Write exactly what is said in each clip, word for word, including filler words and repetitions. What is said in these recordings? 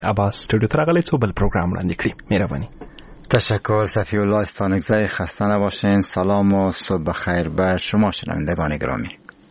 ابا استودیو ته راغلی څو بل پروګرام وړاندې کړي. مهرباني. تشکر. صفی الله استانکزی. خسته نباشین. سلام و صبح بخیر به شما شنوندگان گرامی.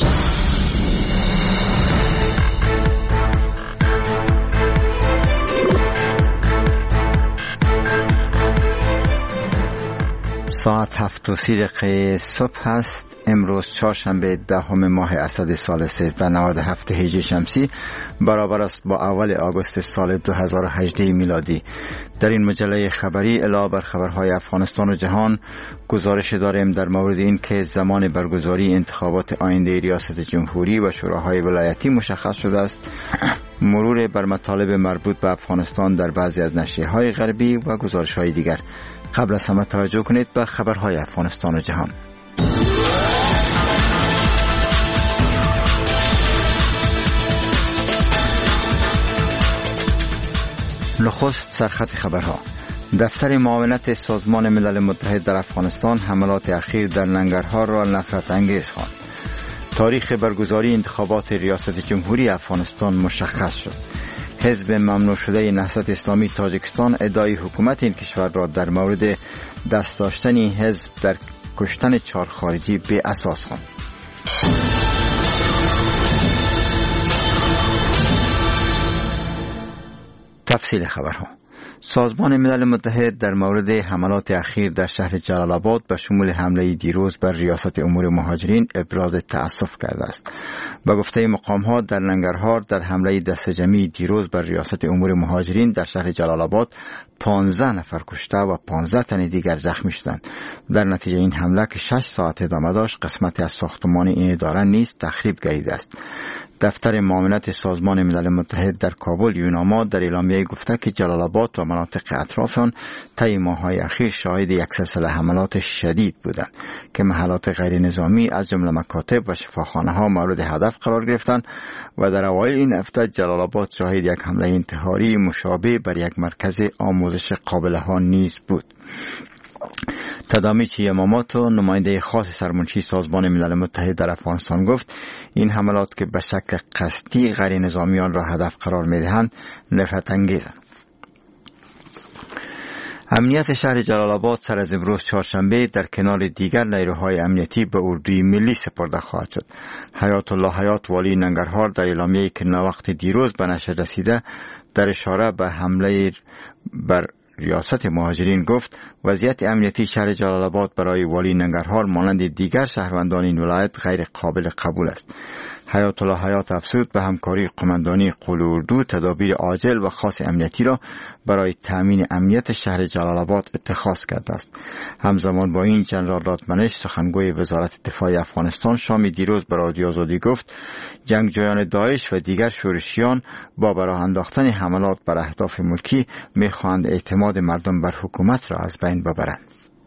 ساعت هفت و سی دقیقه صبح است. امروز چهارشنبه دهم ماه اسد سال سیزده نود و هفت هجری شمسی برابر است با اول آگوست سال دو هزار و هجده میلادی. در این مجله خبری علاوه بر خبرهای افغانستان و جهان گزارش داریم در مورد این که زمان برگزاری انتخابات آینده ریاست جمهوری و شوراهای ولایتی مشخص شده است. مرور بر مطالب مربوط به افغانستان در بعضی از نشریه‌های غربی و گزارش‌های دیگر. قبل از همه توجه کنید به خبرهای افغانستان و جهان. نخست سرخط خبرها. دفتر معاونت سازمان ملل متحد در افغانستان حملات اخیر در ننگرهار را نفرت انگیز خواند. تاریخ برگزاری انتخابات ریاست جمهوری افغانستان مشخص شد. حزب ممنوع شده نهضت اسلامی تاجیکستان ادعای حکومت این کشور را در مورد دست داشتن حزب در کشتن چهار خارجی به اساس خواند. تفصیل خبرها. سازمان ملل متحد در مورد حملات اخیر در شهر جلال آباد به شمول حمله دیروز بر ریاست امور مهاجرین ابراز تأسف کرده است. به گفته مقام‌ها در ننگرهار در حمله دست جمعی دیروز بر ریاست امور مهاجرین در شهر جلال آباد پانزده نفر کشته و پانزده تن دیگر زخمی شدند. در نتیجه این حمله که شش ساعت ادامه داشت قسمتی از ساختمان این اداره نیز تخریب گردیده است. دفتر معاونت سازمان ملل متحد در کابل یوناما در اعلامیه گفته که جلال آباد و مناطق اطراف آن طی ماه‌های اخیر شاهد یک سلسله حملات شدید بودند که محلات غیر نظامی از جمله مکاتب و شفاخانه‌ها مورد هدف قرار گرفتند و در اوایل این هفته جلال آباد شاهد یک حمله انتحاری مشابه بر یک مرکز آموزش قابله‌ها نیز بود. تدامیچی یاماماتو نماینده خاص سرمنشی سازمان ملل متحد در افغانستان گفت این حملات که به شکل قصدی غیر نظامیان را هدف قرار می‌دهند نفرت انگیزند. امنیت شهر جلال آباد سر از امروز چهارشنبه در کنار دیگر نیروهای امنیتی به اردوی ملی سپرده خواهد شد. حیات الله حیات والی ننگرهار در اعلامیه‌ای که وقت دیروز به نشر رسیده در اشاره به حمله بر ریاست مهاجرین گفت وضعیت امنیتی شهر جلال آباد برای والی ننگرهار مانند دیگر شهروندان این ولایت غیر قابل قبول است. حیات الله حیات افزود به همکاری قماندانی قول اردو تدابیر عاجل و خاص امنیتی را برای تامین امنیت شهر جلال آباد اتخاذ کرده است. همزمان با این جنرال رادمنش سخنگوی وزارت دفاع افغانستان شام دیروز به رادیو آزادی گفت جنگجویان داعش و دیگر شورشیان با به راه انداختن حملات بر اهداف ملکی می‌خواهند اعتماد مردم بر حکومت را از بین ببرند.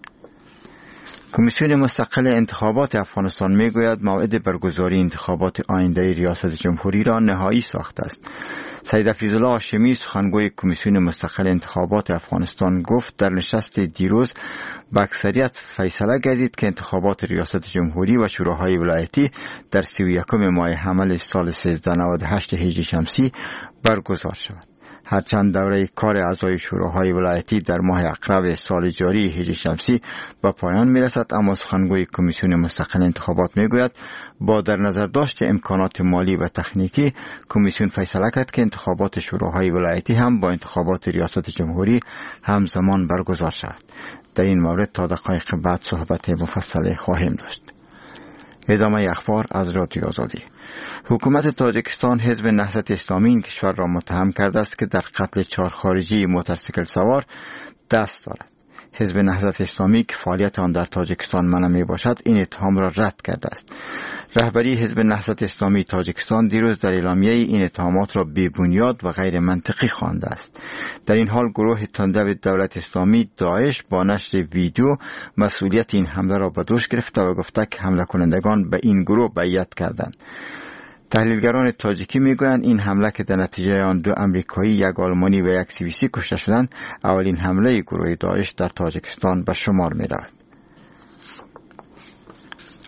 کمیسیون مستقل انتخابات افغانستان میگوید موعد برگزاری انتخابات آینده ریاست جمهوری را نهایی ساخته است. سید حفیظالله هاشمی سخنگوی کمیسیون مستقل انتخابات افغانستان گفت در نشست دیروز با اکثریت فیصله گردید که انتخابات ریاست جمهوری و شوراهای ولایتی در سی و یکم ماه حمل سال سیزده نود و هشت هجری شمسی برگزار شود. هرچند دوره کار اعضای شوراهای ولایتی در ماه اقرب سال جاری هجری شمسی به پایان میرسد، اما سخنگوی کمیسیون مستقل انتخابات میگوید با در نظر داشت امکانات مالی و تکنیکی کمیسیون فیصله کرد که انتخابات شوراهای ولایتی هم با انتخابات ریاست جمهوری همزمان برگزار شود. در این مورد تا دقایق بعد صحبت مفصل خواهیم داشت. ادامه اخبار از رادیو آزادی. حکومت تاجیکستان حزب نهضت اسلامی این کشور را متهم کرده است که در قتل چهار خارجی موتورسیکل سوار دست دارد. حزب نهضت اسلامی که فعالیت آن در تاجیکستان منع می باشد این اتهام را رد کرده است. رهبری حزب نهضت اسلامی تاجیکستان دیروز در اعلامیه این اتهامات را بی بنیاد و غیر منطقی خوانده است. در این حال گروه تندرو دولت اسلامی داعش با نشر ویدیو مسئولیت این حمله را به دوش گرفته و گفته که حمله کنندگان به این گروه بیعت کردند. تحلیلگران تاجیکی میگویند این حمله که در نتیجه آن دو امریکایی، یک آلمانی و یک سوئیسی کشته شدند، اولین حمله گروه داعش در تاجیکستان به شمار می‌رود.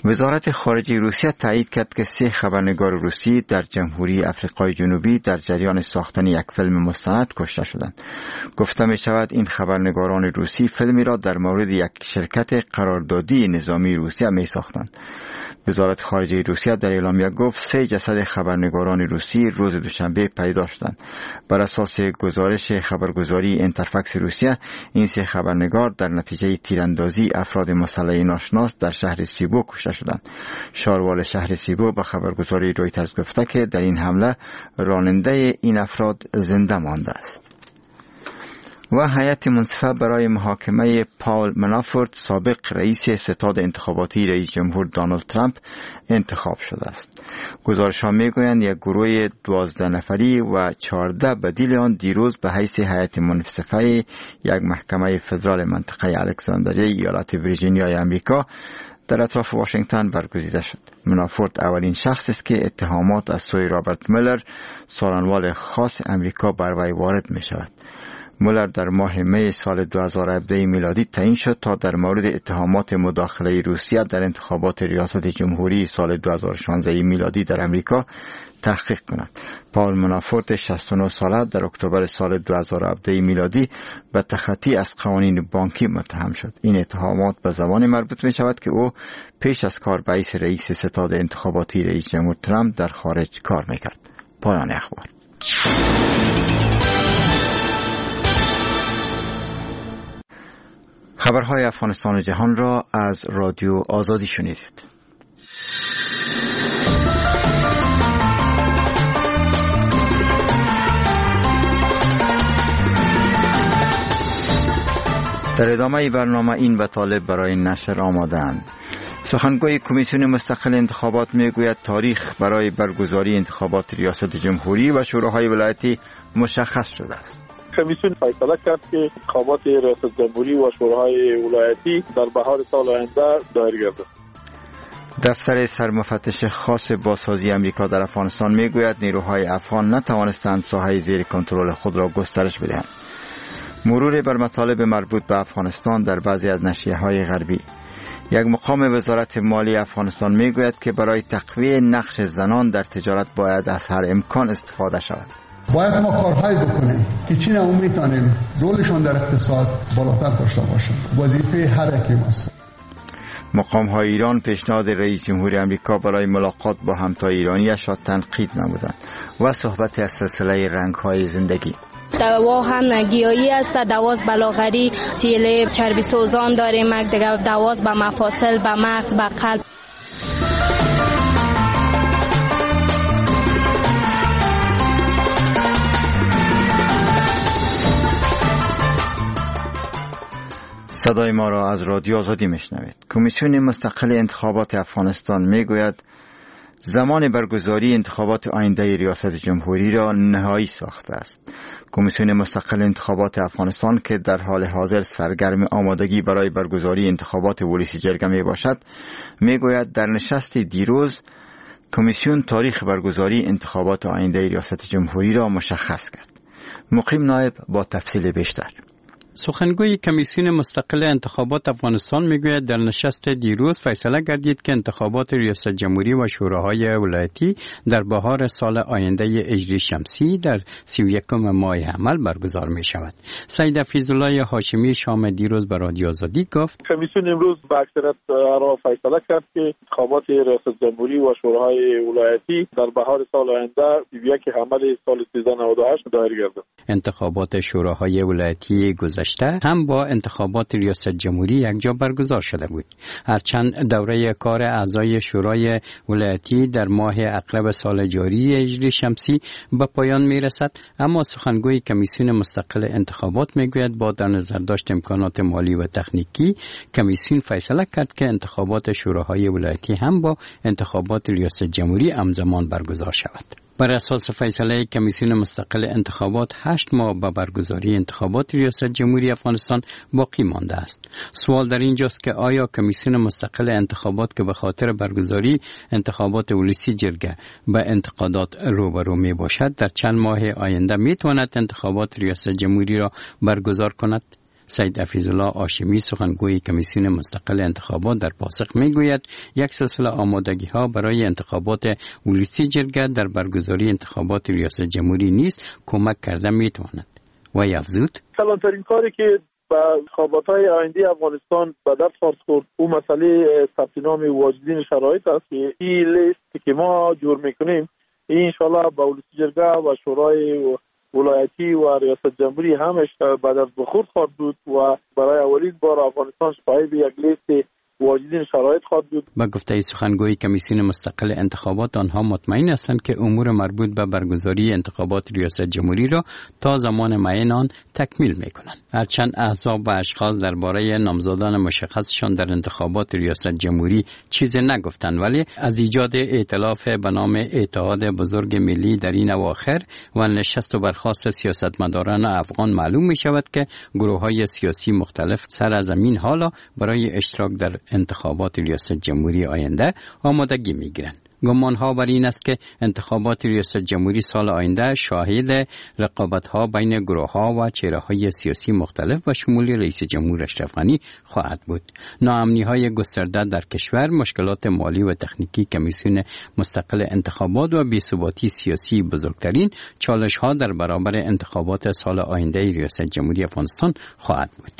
وزارت خارجه روسیه تایید کرد که سه خبرنگار روسی در جمهوری آفریقای جنوبی در جریان ساختن یک فیلم مستند کشته شدند. گفته می شود این خبرنگاران روسی فیلمی را در مورد یک شرکت قراردادی نظامی روسیه می ساختند. وزارت خارجه روسیه در اعلامیه گفت سه جسد خبرنگاران روسی روز دوشنبه پیدا شدند. بر اساس گزارش خبرگزاری اینترفکس روسیه، این سه خبرنگار در نتیجه تیراندازی افراد مسلح ناشناس در شهر سیبو کشته شدند. شاروال شهر سیبو به خبرگزاری رویترز گفته که در این حمله راننده این افراد زنده مانده است. و هیئت منصفه برای محاکمه پاول منافورت، سابق رئیس ستاد انتخاباتی رئیس جمهور دونالد ترامپ، انتخاب شده است. گزارش‌ها می‌گویند یک گروه دوازده نفری و چهارده بدیل آن دیروز به حیث هیئت منصفه یک محکمه فدرال منطقه الکساندریای ایالت ویرجینیای آمریکا در اطراف واشنگتن برگزیده شد. منافورت اولین شخص است که اتهامات از سوی رابرت میلر، سالنوال خاص امریکا، بر وی وارد می‌شود. مولر در ماه می سال دو هزار و هفده میلادی تعیین شد تا در مورد اتهامات مداخله روسیه در انتخابات ریاست جمهوری سال دو هزار و شانزده میلادی در امریکا تحقیق کند. پاول منافورت شصت و نه ساله در اکتبر سال دو هزار و هفده میلادی به تخطی از قوانین بانکی متهم شد. این اتهامات به زمانی مربوط می شود که او پیش از کار به حیث رئیس ستاد انتخاباتی رئیس جمهور ترامپ در خارج کار میکرد. پایان اخبار. خبرهای افغانستان و جهان را از رادیو آزادی شنیدید. در ادامه برنامه این مطالب برای نشر آماده‌اند. سخنگوی کمیسیون مستقل انتخابات میگوید تاریخ برای برگزاری انتخابات ریاست جمهوری و شوراهای ولایتی مشخص شده است. کمیسیون فیصله کرد که انتخابات ریاست جمهوری و شوراهای ولایتی در بهار سال آینده دایر گردد. دفتر سرمفتش خاص بازسازی امریکا در افغانستان میگوید نیروهای افغان نتوانستند ساحه زیر کنترل خود را گسترش بدهند. مرور بر مطالب مربوط به افغانستان در بعضی از نشریه‌های غربی. یک مقام وزارت مالی افغانستان میگوید که برای تقویت نقش زنان در تجارت باید از هر امکان استفاده شود. باید ما کارهایی بکنیم که چی نمون میتونیم رولشون در اقتصاد بالاتر داشته باشند. وظیفه هر یکی ماست. مقام های ایران پیشنهاد رئیس جمهور آمریکا برای ملاقات با همتای ایرانیش را تنقید نمودند. و صحبت از سلسله رنگ های زندگی. دوا هم گیاهی است، دواز بلاغری، سیل چربی سوزان داریم، دیگه دواز به مفاصل، به مغز، به قلب. صدای ما را از رادیو آزادی میشنوید. کمیسیون مستقل انتخابات افغانستان میگوید زمان برگزاری انتخابات آینده ریاست جمهوری را نهایی ساخته است. کمیسیون مستقل انتخابات افغانستان که در حال حاضر سرگرم آمادگی برای برگزاری انتخابات ولسی جرگه می باشد، می گوید در نشست دیروز کمیسیون تاریخ برگزاری انتخابات آینده ریاست جمهوری را مشخص کرد. مقیم نایب با تفصیل بیشتر. سخنگوی کمیسیون مستقل انتخابات افغانستان میگوید در نشست دیروز فیصله گردید که انتخابات ریاست جمهوری و شوراهای ولایتی در بهار سال آینده هجری شمسی در سی و یکم ماه حمل برگزار می شود. سید فیض‌الله هاشمی شام دیروز به رادیو آزادی گفت کمیسیون امروز به اکثریت را فیصله کرد که انتخابات ریاست جمهوری و شوراهای ولایتی در بهار سال آینده سی و یک حمل سال سیزده نود و هشت دایر گردد. انتخابات شوراهای ولایتی گذشته هم با انتخابات ریاست جمهوری یکجا برگزار شده بود. هرچند دوره کار اعضای شورای ولایتی در ماه اقرب سال جاری هجری شمسی به پایان می رسد، اما سخنگوی کمیسیون مستقل انتخابات می گوید با در نظر داشت امکانات مالی و تکنیکی کمیسیون فیصله کرد که انتخابات شوراهای ولایتی هم با انتخابات ریاست جمهوری همزمان برگزار شود. بر اساس فیصله کمیسیون مستقل انتخابات هشت ماه به برگزاری انتخابات ریاست جمهوری افغانستان باقی مانده است. سوال در اینجاست که آیا کمیسیون مستقل انتخابات که به خاطر برگزاری انتخابات ولسی جرگه به انتقادات روبرو می باشد در چند ماه آینده می تواند انتخابات ریاست جمهوری را برگزار کند؟ سید حفیظالله هاشمی سخنگوی کمیسیون مستقل انتخابات در پاسخ میگوید یک سلسله آمادگی‌ها برای انتخابات ولسی جرگه در برگزاری انتخابات ریاست جمهوری نیز کمک کرده میتواند. و افزود کلانترین کاری که با انتخابات‌های آینده افغانستان به دست خواهد خورد اون مسئله ثبت نام واجدین شرایط است که این لیست که ما جور میکنیم این انشالله با ولسی جرگه و شورای ولایتی و ریاست جمهوری همش بعد از بخورد خواهد بود و برای اولین بار افغانستان صاحب یک لیست واجدین شرایط خواهد بود. با گفته سخنگوی کمیسیون مستقل انتخابات آنها مطمئن هستند که امور مربوط به برگزاری انتخابات ریاست جمهوری را تا زمان معین آن تکمیل میکنند. هرچند احزاب و اشخاص درباره نامزدان مشخصشان در انتخابات ریاست جمهوری چیزی نگفتند، ولی از ایجاد ائتلاف به نام اتحاد بزرگ ملی در این اواخر و نشست و برخاست سیاستمداران افغان معلوم می شود که گروه‌های سیاسی مختلف سر از زمین حالا برای اشتراک در انتخابات ریاست جمهوری آینده آمادگی میگیرند. گمانها بر این است که انتخابات ریاست جمهوری سال آینده شاهد رقابت‌ها بین گروه‌ها و چهره‌های سیاسی مختلف و شمول رئیس جمهور اشرف غنی خواهد بود. ناامنی‌های گسترده در کشور، مشکلات مالی و تکنیکی کمیسیون مستقل انتخابات و بی‌ثباتی سیاسی بزرگترین چالش‌ها در برابر انتخابات سال آینده ریاست جمهوری افغانستان خواهد بود.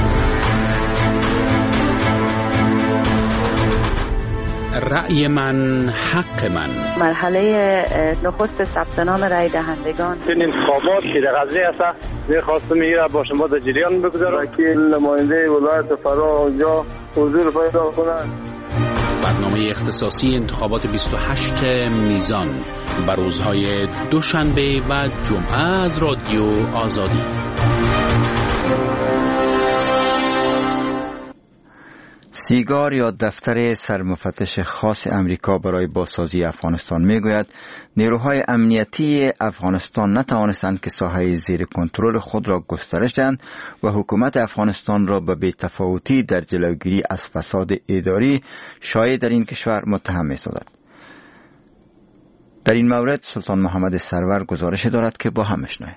رأی من حق من. مرحله نخست ثبت نام رأی دهندگان. این انتخابات که در غزه است می‌خواستم میره با شما در جریان بگذارم که نماینده ولایت فرا اونجا حضور پیدا کنند. برنامه اختصاصی انتخابات بیست و هشت میزان بر روزهای دوشنبه و جمعه از رادیو آزادی. سیگار یا دفتر سرمفتش خاص امریکا برای بازسازی افغانستان میگوید نیروهای امنیتی افغانستان نتوانستند که ساحه زیر کنترل خود را گسترش دهند و حکومت افغانستان را به بی‌تفاوتی در جلوگیری از فساد اداری شایع در این کشور متهم می‌سازد. در این مورد سلطان محمد سرور گزارش دارد که با هم بشنویم.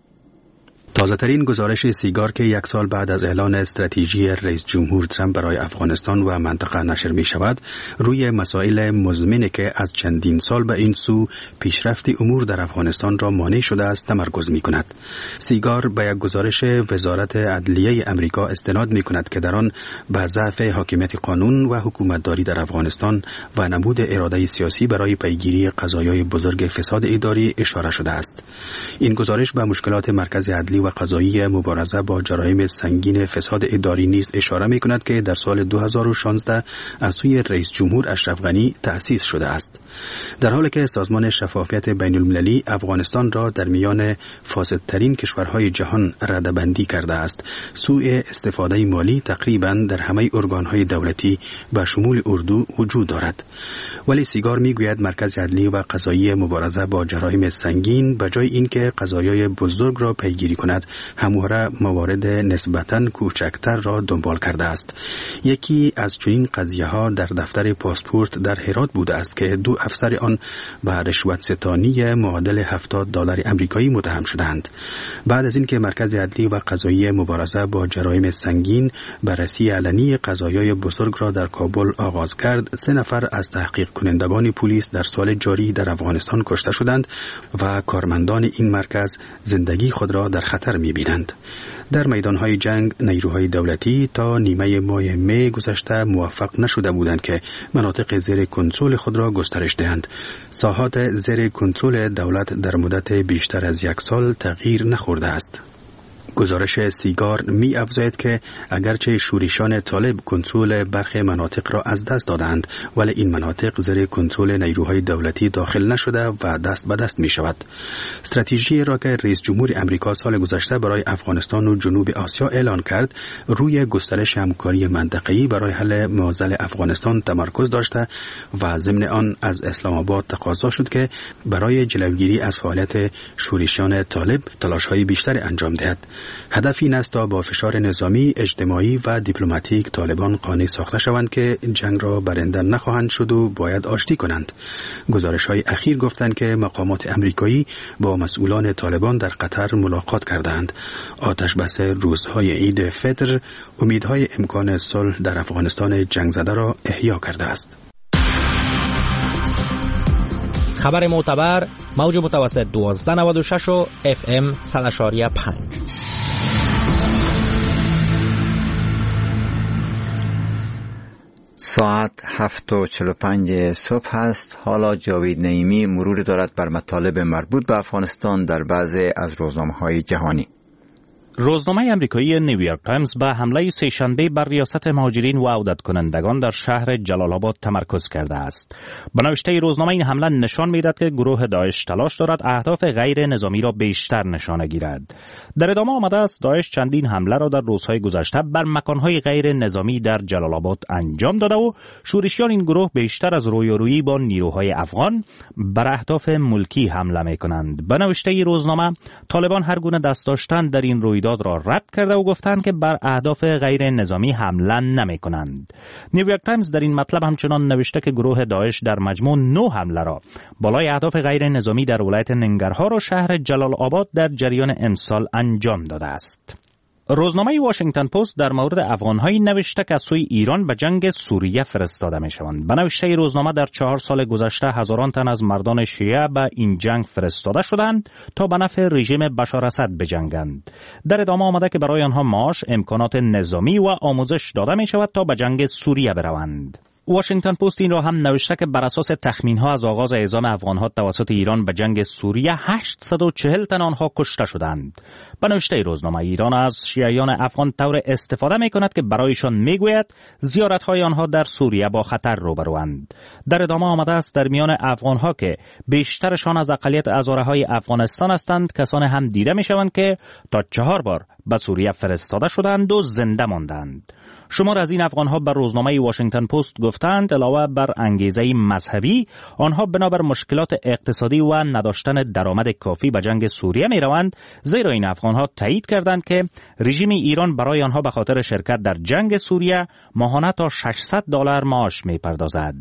تازه ترین گزارش سیگار که یک سال بعد از اعلان استراتژی رئیس جمهور ترامپ برای افغانستان و منطقه نشر می شود روی مسائل مزمنی که از چندین سال به این سو پیشرفت امور در افغانستان را مانع شده است تمرکز می کند. سیگار به یک گزارش وزارت عدلیه امریکا استناد می کند که در آن به ضعف حاکمیت قانون و حکومتداری در افغانستان و نبود اراده سیاسی برای پیگیری قضایای بزرگ فساد اداری اشاره شده است. این گزارش به مشکلات مرکز عدلی و قضایی مبارزه با جرایم سنگین فساد اداری نیز اشاره می کند که در سال دو هزار و شانزده از سوی رئیس جمهور اشرف غنی تأسیس شده است. در حالی که سازمان شفافیت بین المللی افغانستان را در میان فاسدترین کشورهای جهان رده‌بندی کرده است، سوء استفاده مالی تقریبا در همه ارگانهای دولتی به شمول اردو وجود دارد. ولی سیگار می گوید مرکز عدلی و قضایی مبارزه با جرایم سنگین به جای اینکه قضایای بزرگ را پیگیری کند همواره موارد نسبتاً کوچکتر را دنبال کرده است. یکی از چنین قضیه ها در دفتر پاسپورت در هرات بوده است که دو افسر آن به رشوت ستانی معادل هفتاد دلار آمریکایی متهم شدند. بعد از اینکه مرکز عدلی و قضایی مبارزه با جرایم سنگین بررسی علنی قضایای بزرگ را در کابل آغاز کرد، سه نفر از تحقیق کنندگان پلیس در سال جاری در افغانستان کشته شدند و کارمندان این مرکز زندگی خود را در خطر می‌بینند. در میدانهای جنگ نیروهای دولتی تا نیمه ماه می گذشته موفق نشده بودند که مناطق زیر کنترل خود را گسترش دهند. ساحات زیر کنترل دولت در مدت بیشتر از یک سال تغییر نخورده است. گزارش سیگار می افزاید که اگرچه شورشیان طالب کنترل برخی مناطق را از دست دادند، ولی این مناطق زیر کنترل نیروهای دولتی داخل نشده و دست به دست می شود. استراتژی را که رئیس جمهور امریکا سال گذشته برای افغانستان و جنوب آسیا اعلان کرد، روی گسترش همکاری منطقه‌ای برای حل معضل افغانستان تمرکز داشته و ضمن آن از اسلام آباد تقاضا شد که برای جلوگیری از فعالیت شورشیان طالب تلاش‌های بیشتر انجام دهد. هدف این است تا با فشار نظامی، اجتماعی و دیپلماتیک طالبان قانع ساخته شوند که جنگ را برنده نخواهند شد و باید آشتی کنند. گزارش‌های اخیر گفتند که مقامات امریکایی با مسئولان طالبان در قطر ملاقات کردند. آتش بس روزهای عید فطر امیدهای امکان صلح در افغانستان جنگ زده را احیا کرده است. خبر معتبر موج متوسط دوازده نود و شش و اف ام صد و پنج. ساعت هفت و چهل و پنج صبح است. حالا جاوید نعیمی مرور دارد بر مطالب مربوط به افغانستان در بعضی از روزنامه‌های جهانی. روزنامه امریکایی نیویورک تایمز به حمله سه‌شنبه بر ریاست مهاجرین و عودت کنندگان در شهر جلال آباد تمرکز کرده است. به نوشته روزنامه این حمله نشان می‌دهد که گروه داعش تلاش دارد اهداف غیر نظامی را بیشتر نشانه گیرد. در ادامه آمده است داعش چندین حمله را در روزهای گذشته بر مکان‌های غیر نظامی در جلال آباد انجام داده و شورشیان این گروه بیشتر از رویارویی با نیروهای افغان بر اهداف ملکی حمله می‌کنند. به نوشته روزنامه طالبان هر گونه دست داشتن در این رویداد را رد کرده و گفتند که بر اهداف غیر نظامی حمله نمی کنند. نیویورک تایمز در این مطلب همچنان نوشته که گروه داعش در مجموع نه حمله را بالای اهداف غیر نظامی در ولایت ننگرهار و شهر جلال آباد در جریان امسال انجام داده است. روزنامه واشنگتن پست در مورد افغان‌هایی نوشته که از سوی ایران به جنگ سوریه فرستاده می‌شوند. به نوشته روزنامه در چهار سال گذشته هزاران تن از مردان شیعه به این جنگ فرستاده شدند تا به نفع رژیم بشار اسد بجنگند. در ادامه آمده که برای آنها معاش، امکانات نظامی و آموزش داده می‌شود تا به جنگ سوریه بروند. واشنگتن پست این را هم نوشته که بر اساس تخمین‌ها از آغاز اعزام افغان‌ها توسط ایران به جنگ سوریه هشتصد و چهل تن آنها کشته شدند. به نوشته روزنامه ایران از شیعیان افغان طور استفاده می‌کند که برایشان می‌گوید زیارت‌های آنها در سوریه با خطر روبروند. در ادامه آمده است در میان افغان‌ها که بیشترشان از اقلیت هزاره‌های افغانستان هستند کسانی هم دیده می‌شوند که تا چهار بار به سوریه فرستاده شدند و زنده ماندند. شمار از این افغان‌ها بر روزنامه واشنگتن پست گفتند علاوه بر انگیزه مذهبی آنها بنابر مشکلات اقتصادی و نداشتن درآمد کافی به جنگ سوریه می‌روند، زیرا این افغان‌ها تایید کردند که رژیم ایران برای آنها به خاطر شرکت در جنگ سوریه ماهانه تا ششصد دلار معاش می‌پردازد.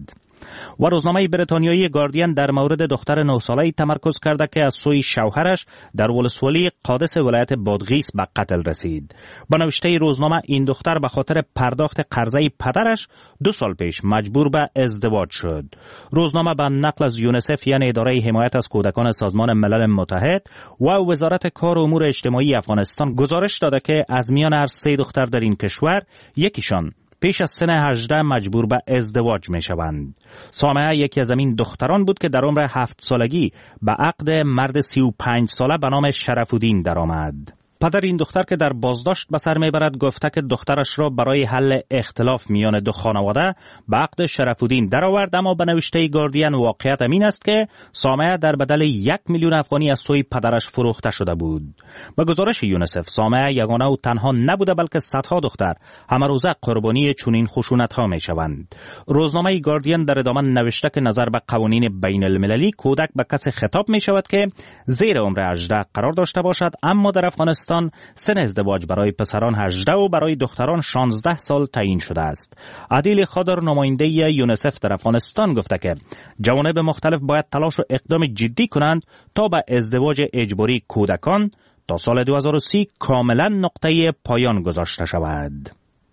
و روزنامه بریتانیایی گاردین در مورد دختر نه ساله‌ای تمرکز کرده که از سوی شوهرش در ولسوالی قادس ولایت بادغیس به قتل رسید. با نوشته روزنامه این دختر به خاطر پرداخت قرضه پدرش دو سال پیش مجبور به ازدواج شد. روزنامه به نقل از یونیسف یعنی اداره حمایت از کودکان سازمان ملل متحد و وزارت کار و امور اجتماعی افغانستان گزارش داده که از میان هر سه دختر در این کشور یکیشان پیش از سن هجده مجبور به ازدواج می شوند. سامعه یکی از این دختران بود که در عمر هفت سالگی به عقد مرد سی و پنج ساله به نام شرف‌الدین درآمد. پدر این دختر که در بازداشت به سر میبرد گفته که دخترش را برای حل اختلاف میان دو خانواده به عقد شرف‌الدین درآورد، اما به نوشته گاردین واقعیت این است که سامعه در بدل یک میلیون افغانی از سوی پدرش فروخته شده بود. به گزارش یونیسف سامعه یگانه و تنها نبوده بلکه صدها دختر همه روزه قربانی چنین خشونت‌ها میشوند. روزنامه گاردین در ادامه نوشته که نظر به قوانین بین المللی کودک به کسی خطاب می شود که زیر عمر هجده قرار داشته باشد، اما در افغانستان سن ازدواج برای پسران هجده و برای دختران شانزده سال تعیین شده است. عادل خادر نماینده یونیسف در افغانستان گفته که جوانب مختلف باید تلاش و اقدام جدی کنند تا به ازدواج اجباری کودکان تا سال دو هزار و سی کاملا نقطه پایان گذاشته شود.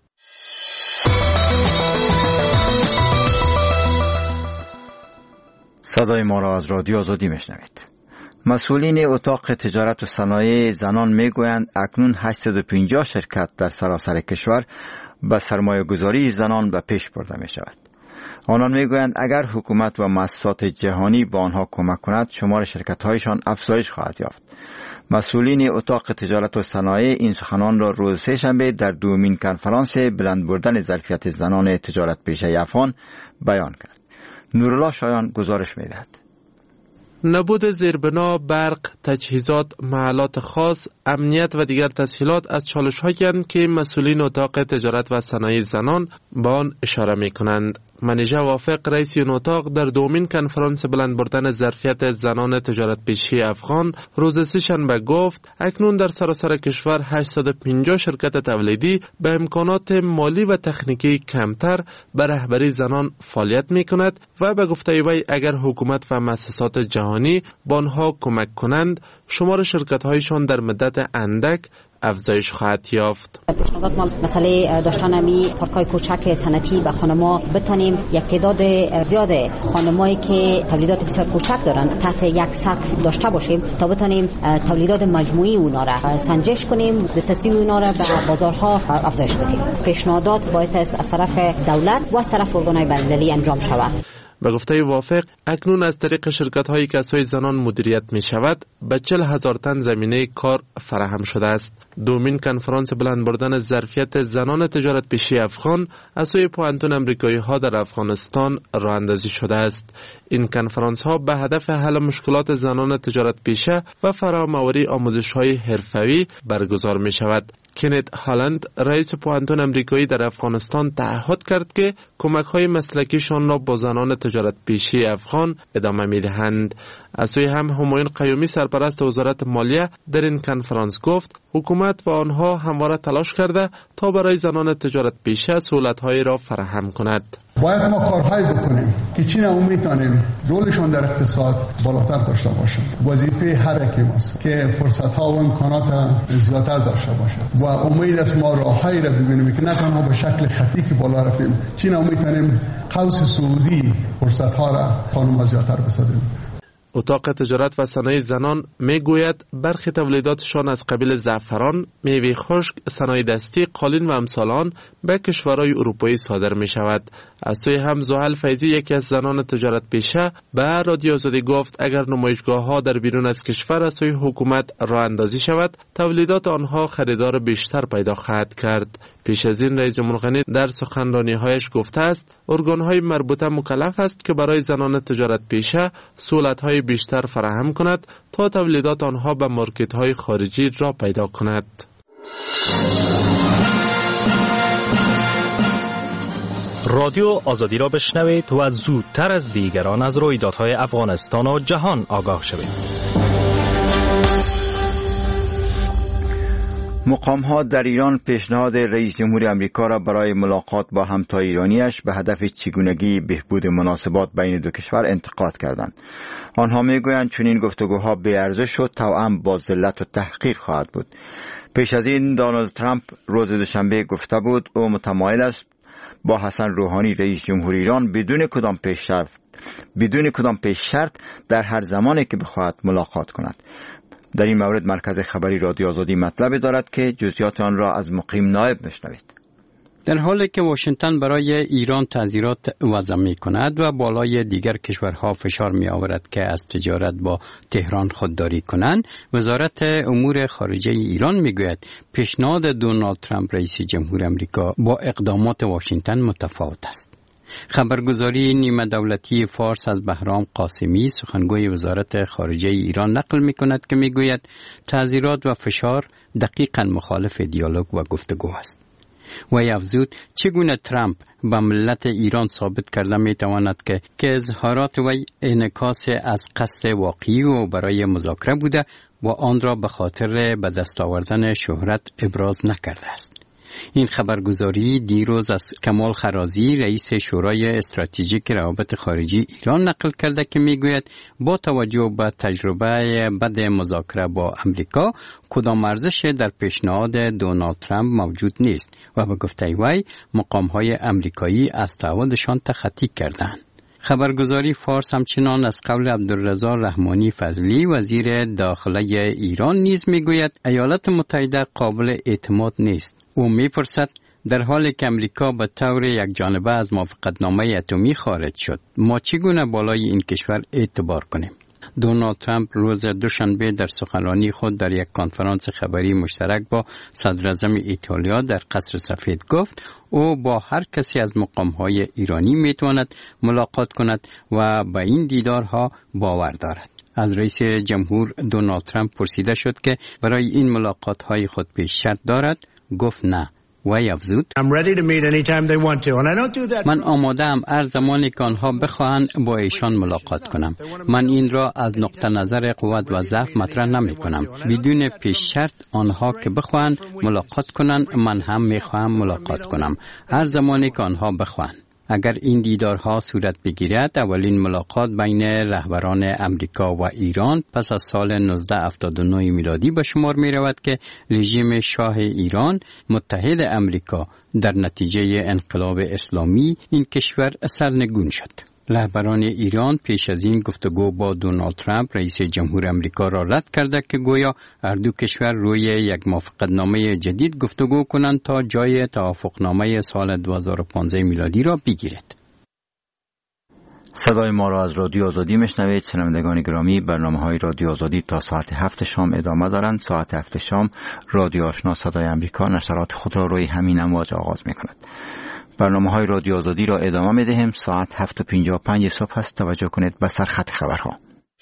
صدای ما را از رادیو آزادی میشنوید. مسئولین اتاق تجارت و صنایع زنان میگویند اکنون هشتصد و پنجاه شرکت در سراسر کشور به سرمایه گذاری زنان به پیش برده می شود. آنان میگویند اگر حکومت و مؤسسات جهانی با آنها کمک کند شمار شرکت هایشان افزایش خواهد یافت. مسئولین اتاق تجارت و صنایع این سخنان را روز سه‌شنبه در دومین کنفرانس بلند بردن ظرفیت زنان تجارت پیشه افغان بیان کرد. نورالله شایان گزارش می‌دهد. نبود زیربنا، برق، تجهیزات، محلات خاص، امنیت و دیگر تسهیلات از چالش‌هایی که مسئولین اتاق تجارت و صنایع زنان با آن اشاره می‌کنند. منیژه وافق رئیس این اتاق در دومین کنفرانس بلند بردن ظرفیت زنان تجارت پیشی افغان روز سه‌شنبه گفت اکنون در سراسر کشور هشتصد و پنجاه شرکت تولیدی به امکانات مالی و تکنیکی کمتر به رهبری زنان فعالیت می کند و به گفته وی اگر حکومت و مؤسسات جهانی با آنها کمک کنند شمار شرکت هایشان در مدت اندک افزایش خواهد یافت. پیشنهاد ما مسئله داشتن می پارکای کوچک صنعتی به خانما بتونیم یک تعداد زیاد خانمایی که تولیدات بسیار کوچک دارن تحت یک سقف داشته باشیم تا بتونیم تولیدات مجموعی اونا را سنجش کنیم، دسترسی اونا را به بازارها افزایش بدیم. پیشنهادات باید از طرف دولت و از طرف ارگان‌های بین‌المللی انجام شود. به گفته وافق اکنون از طریق شرکت هایی که از سوی زنان مدیریت می شود به چل هزار تن زمینه کار فراهم شده است. دومین کنفرانس بلند بردن ظرفیت زنان تجارت پیشی افغان از سوی پوهنتون امریکایی ها در افغانستان راه اندازی شده است. این کنفرانس ها به هدف حل مشکلات زنان تجارت پیشه و فراهم‌آوری آموزش های حرفه‌ای برگزار می شود. کنت هالند رئیس پوهنتون امریکایی در افغانستان تعهد کرد که کمک های مسلکیشان را با زنان تجارت پیشی افغان ادامه می دهند. از سوی هم همایون قیومی سرپرست وزارت مالیه در این کنفرانس گفت حکومت و آنها همواره تلاش کرده تا برای زنان تجارت پیشه سهولت‌هایی را فراهم کند. باید ما کارهایی بکنیم که چی نمو میتونیم رولشون در اقتصاد بالاتر داشته باشن. وظیفه هر یکی ماست که فرصت‌ها و امکانات زیادتر داشته باشه و امید است ما راههایی را ببینیم که نه تنها به شکل خطی که بالا رفتیم چی نمو میتونیم قوس سعودی فرصت‌ها را خانم زیادتر بسازیم. اتاق تجارت و صنایع زنان می گوید برخی تولیداتشان از قبیل زعفران، میوه خشک، صنایع دستی، قالین و امثال به کشورهای اروپایی صادر می شود. از سوی هم زحل فیضی یکی از زنان تجارت پیشه به رادیو آزادی گفت اگر نمایشگاه ها در بیرون از کشور از سوی حکومت راه اندازی شود تولیدات آنها خریدار بیشتر پیدا خواهد کرد. پیش از این رئیس جمهور غنی در سخنرانی هایش گفته است ارگان های مربوطه مکلف است که برای زنان تجارت پیشه سهولت های بیشتر فراهم کند تا تولیدات آنها به مارکت های خارجی را پیدا کند. رادیو آزادی را بشنوید و زودتر از دیگران از رویدادهای افغانستان و جهان آگاه شوید. مقام ها در ایران پیشنهاد رئیس جمهور آمریکا را برای ملاقات با همتای ایرانیش به هدف چگونگی بهبود مناسبات بین دو کشور انتقاد کردند. آنها میگویند چنین گفتگوها بی‌ارزش و توأم با ذلت و تحقیر خواهد بود. پیش از این دونالد ترامپ روز دوشنبه گفته بود او متمایل است با حسن روحانی رئیس جمهور ایران بدون کدام پیش شرط بدون کدام پیش شرط در هر زمانی که بخواهد ملاقات کند. در این مورد مرکز خبری رادیو آزادی مطلب دارد که جزئیات آن را از مقیم نایب بشنوید. در حالی که واشنگتن برای ایران تعزیرات وضع می کند و بالای دیگر کشورها فشار می آورد که از تجارت با تهران خودداری کنند، وزارت امور خارجه ایران می گوید پیشنهاد دونالد ترامپ رئیس جمهور آمریکا با اقدامات واشنگتن متفاوت است. خبرگزاری نیمه دولتی فارس از بهرام قاسمی سخنگوی وزارت خارجه ایران نقل می کند که می گوید تعزیرات و فشار دقیقاً مخالف دیالوگ و گفتگو است. و افزود چگونه ترامپ به ملت ایران ثابت کرده می تواند که که اظهارات وی انعکاس از قصد واقعی و برای مذاکره بوده و آن را به خاطر به دست آوردن شهرت ابراز نکرده است. این خبرگزاری دیروز از کمال خرازی رئیس شورای استراتژیک روابط خارجی ایران نقل کرده که میگوید با توجه به تجربه بد مذاکره با امریکا کدام ارزش در پیشنهاد دونالد ترامپ موجود نیست و به گفته وی مقام‌های امریکایی از تعهدشان تخطی کردند. خبرگزاری فارس همچنان از قول عبدالرضا رحمانی فضلی وزیر داخله ایران نیز میگوید ایالات متحده قابل اعتماد نیست. او میپرسد در حالی که امریکا به طور یک جانبه از موافقتنامه اتمی خارج شد ما چگونه بالای این کشور اعتبار کنیم؟ دونالد ترامپ روز دوشنبه در سخنرانی خود در یک کنفرانس خبری مشترک با صدر اعظم ایتالیا در قصر سفید گفت او با هر کسی از مقام‌های ایرانی میتواند ملاقات کند و به این دیدارها باور دارد. از رئیس جمهور دونالد ترامپ پرسیده شد که برای این ملاقات‌های خود پیش شرط دارد، گفت نه. وی افزود من آماده ام هر زمانی که آنها بخواهند با ایشان ملاقات کنم. من این را از نقطه نظر قوت و ضعف مطرح نمی کنم. بدون پیش شرط آنها که بخواهند ملاقات کنند من هم می خواهم ملاقات کنم هر زمانی که آنها بخواهند. اگر این دیدارها صورت بگیرد اولین ملاقات بین رهبران امریکا و ایران پس از سال نوزده هفتاد و نه میلادی به شمار می رود که رژیم شاه ایران متحد امریکا در نتیجه انقلاب اسلامی این کشور سرنگون شد. رهبران ایران پیش از این گفتگو با دونالد ترامپ رئیس جمهور امریکا را رد کرده که گویا هر دو کشور روی یک موافقتنامه جدید گفتگو کنند تا جای توافقنامه سال دو هزار و پانزده میلادی را بگیرد. صدای ما را از رادیو آزادی میشنوید. شنوندگان گرامی، برنامه‌های رادیو آزادی تا ساعت هفت شام ادامه دارند. ساعت هفت شام رادیو آشنا صدای امریکا نشرات خود را روی همین امواج آغاز می‌کند. برنامه‌های رادیو آزادی را ادامه می‌دهیم. ساعت هفت و پنجاه و پنج صبح است. توجه کنید به سرخط خبرها.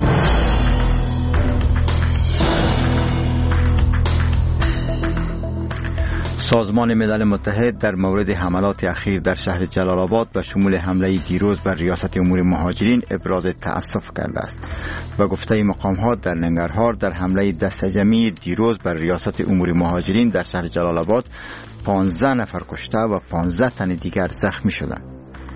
سازمان ملل متحد در مورد حملات اخیر در شهر جلال آباد به شمول حمله دیروز بر ریاست امور مهاجرین ابراز تأسف کرده است و گفته مقامات در ننگرهار در حمله دسته‌جمعی دیروز بر ریاست امور مهاجرین در شهر جلال آباد پانزده نفر کشته و پانزده تن دیگر زخمی شدند.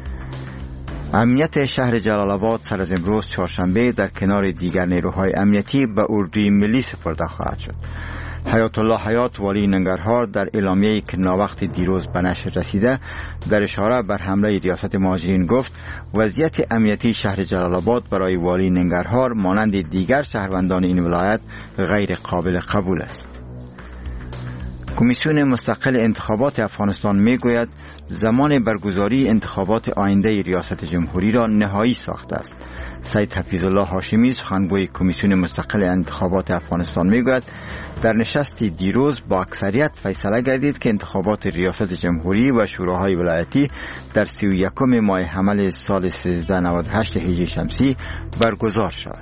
امنیت شهر جلال آباد سر از امروز چهارشنبه در کنار دیگر نیروهای امنیتی به اردوی ملی سپرده خواهد شد. حیات الله حیات والی ننگرهار در اعلامیه‌ای که ناوقت دیروز به نشر رسیده در اشاره بر حمله ریاست مهاجرین گفت وضعیت امنیتی شهر جلال آباد برای والی ننگرهار مانند دیگر شهروندان این ولایت غیر قابل قبول است. کمیسیون مستقل انتخابات افغانستان میگوید زمان برگزاری انتخابات آینده ریاست جمهوری را نهایی ساخته است. سید حفیظ الله هاشمی سخنگوی کمیسیون مستقل انتخابات افغانستان میگوید در نشست دیروز با اکثریت فیصله گردید که انتخابات ریاست جمهوری و شوراهای ولایتی در سی و یکم ماه حمل سال سیزده نود و هشت هجری شمسی برگزار شود.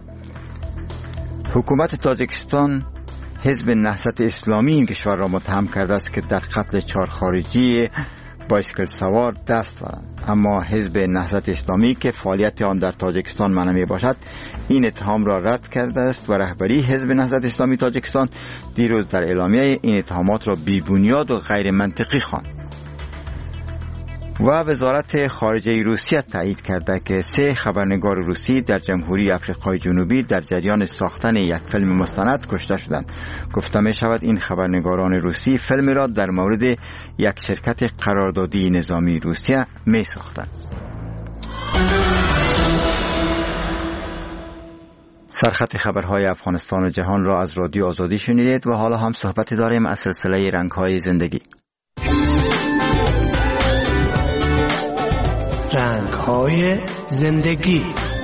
حکومت تاجیکستان حزب نهضت اسلامی این کشور را متهم کرده است که در قتل چهار خارجی بایسکل سوار دست دارند، اما حزب نهضت اسلامی که فعالیت آن در تاجیکستان منع می باشد این اتهام را رد کرده است و رهبری حزب نهضت اسلامی تاجیکستان دیروز در اعلامیه این اتهامات را بی بنیاد و غیر منطقی خواند. و وزارت خارجه روسیه تایید کرده که سه خبرنگار روسی در جمهوری آفریقای جنوبی در جریان ساختن یک فیلم مستند کشته شدند. گفته می شود این خبرنگاران روسی فیلم را در مورد یک شرکت قراردادی نظامی روسیه می ساختند. سرخط خبرهای افغانستان و جهان را از رادیو آزادی شنیدید و حالا هم صحبت داریم از سلسله رنگ‌های زندگی. رنگ‌های زندگی.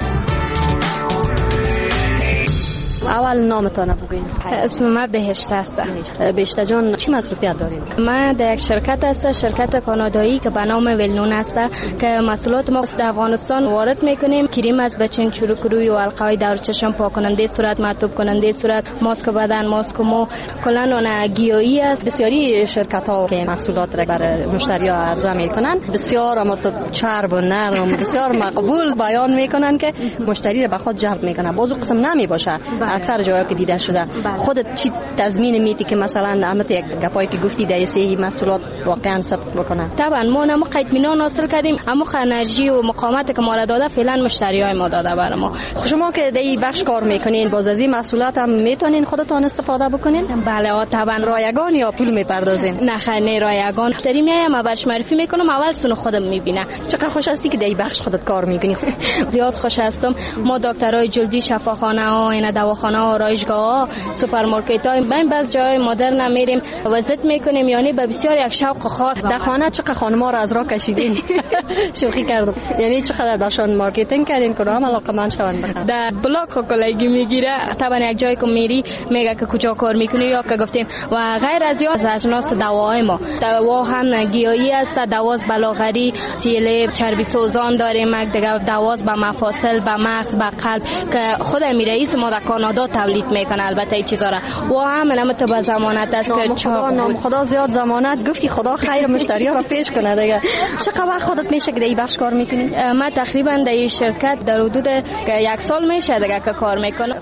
اول نامتان بگوین. اسم من بهشت است. بهشت جان چی مصروفیت دارید؟ من در یک شرکت است، شرکت کانادایی که به نام ولنون است که محصولات ما در افغانستان وارد میکنیم. کریم از بچن چروک روی و القای دور چشم پاک کننده صورت، مرطوب کننده صورت، ماسک بدن، ماسک مو، کلا اون گیاهی است. بسیاری شرکت ها که محصولات را برای مشتری ها عرضه میکنند بسیار اما تو چرب و نرم بسیار مقبول بیان میکنند که مشتری را به خود جلب میکنه. بازو قسم نمی باشه. اکثر جاها که دیده شده. بله. خودت چی تضمین میدی که مثلا امت یک گپایی که گفتی در سه محصولات واقعا صدق بکنه؟ طبعا ما نمو اطمینان حاصل کردیم، اما انرژی و مقاومت که ما را داده فعلا مشتریای ما داده برای ما. شما که در این بخش کار میکنین باز از این محصولات هم میتونین خودتون استفاده بکنین؟ بله طبعا. رایگان یا پول میپردازین؟ نه خیر رایگان. مشتری میایم ما برش معرفی میکنم، اول سونو خودم میبینه. چقدر خوش هستی که در این بخش خودت کار میکنی؟ زیاد خوش هستم. ما دکترای جلدی، شفاخانه ها، اینا دواخانه ها، آرایشگاه، سوپرمارکت ها، بین بعض جای مدرن میریم وزت میکنیم، یعنی به بسیار یک شوق خاص. در خانه چقدر خانم‌ها را از راه کشیدین؟ شوخی کردم. یعنی چقدر برشان مارکتینگ کردین که هم علاقه‌مند شوند بخرن؟ در بلاک کلگی میگیره. طبعا یک جای که میری میگه که کجا کار میکنی یا که گفتیم و غیر از یا از اجناس دواهای ما. دوا هم گیاهی است، دواز بلاغری، سیله، چربی سوزان داریم، دیگه دواز به مفاصل، به مغز، به قلب که خود امیر رئیس ما در کانادا تولید میکنه البته این چیزا را و همین هم تو به ضمانت است که خدا نام خدا زیاد ضمانت گفتی خدا خیر مشتری ها را پیش کنه دیگه. چقدر خودت میشه که در این بخش کار میکنی؟ من تقریبا در این شرکت در حدود یک سال میشه دیگه که کار میکنه.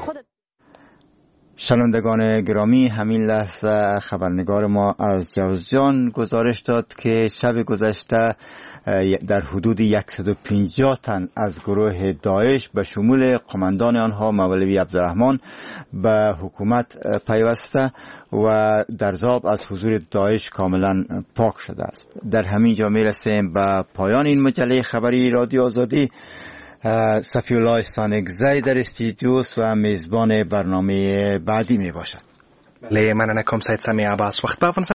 شنوندگان گرامی، همین لحظه خبرنگار ما از جوزجان گزارش داد که شب گذشته در حدود صد و پنجاه تن از گروه داعش به شمول قماندان آنها مولوی عبدالرحمن به حکومت پیوسته و در ضابط از حضور داعش کاملا پاک شده است. در همین جا میرسیم به پایان این مجله خبری رادیو آزادی. صفی الله سانگزی در استودیوس و میزبان برنامه بعدی می باشد. لی من نکم سید سمی عباس وقت